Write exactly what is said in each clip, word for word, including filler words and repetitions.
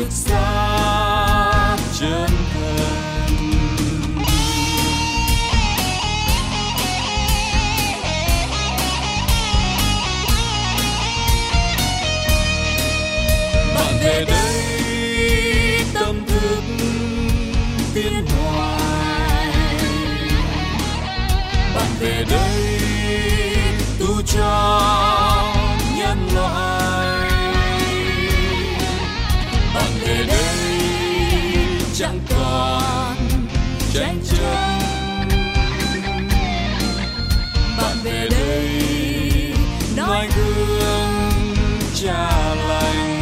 trực giác chân thành. Bạn về đây tâm thức tiến hoài, bạn về đây tu cho nhân loại, bạn về đây chẳng còn tranh chấp, bạn về đây nói gương cha lành.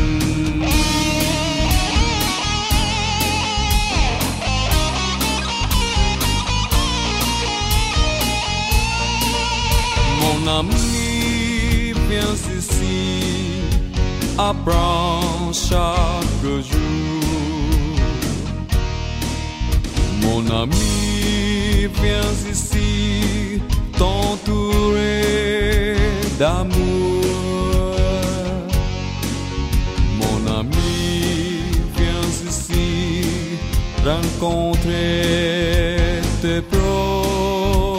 Mon ami, viens ici, apprends chaque jour. Mon ami, viens ici, t'entourer d'amour. Mon ami, viens ici, rencontrer tes proches.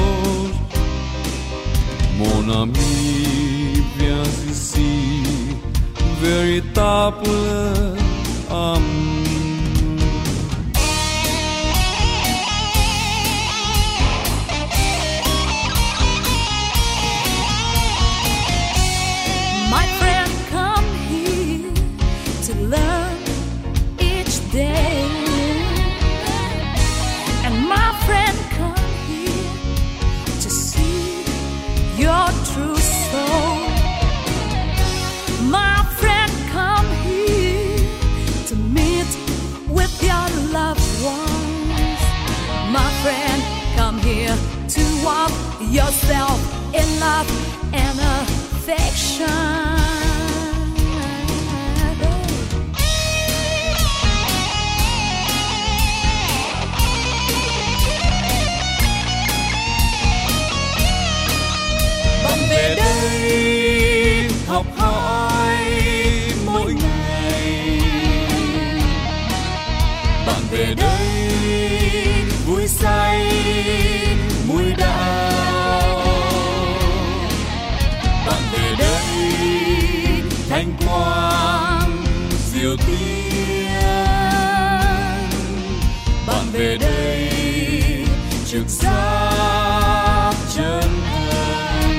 Mon ami, viens ici, véritable amour. My friend, come here to learn each day, and my friend, come here to see your true soul. My friend, come here to meet with your loved ones. My friend, come here to walk yourself in love and affection. Bạn về đây học hỏi mỗi ngày, bạn về đây vui say mùi đạo, bạn về đây thanh quang diệu tiên, bạn về đây trực giác chân thành,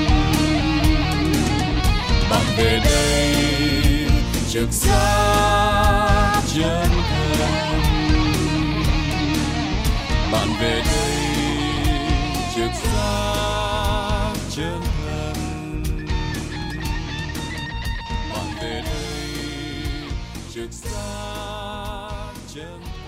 bạn về đây trực giác chân thành, bạn về đây trực giác chân thành, bạn về đây trực giác chân thành.